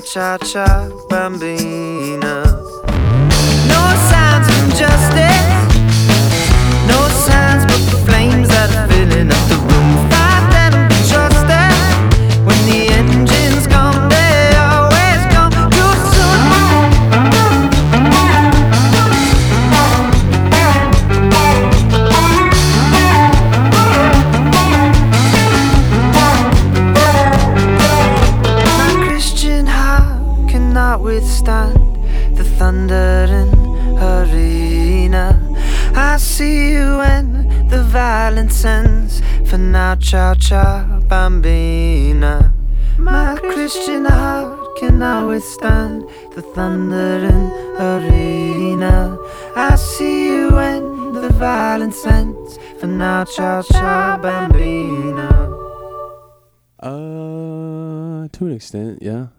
Ciao ciao bambina. No signs of injustice, no signs but the flames that are filling up the room. Fight them and be trusted. When the engines come, they always come too soon. My Christian heart cannot withstand the thunder in arena. I see you when the violence ends. For now, ciao ciao bambina. My Christian heart cannot withstand the thunder in arena. I see you when the violence ends. For now, ciao ciao bambina. To an extent, yeah.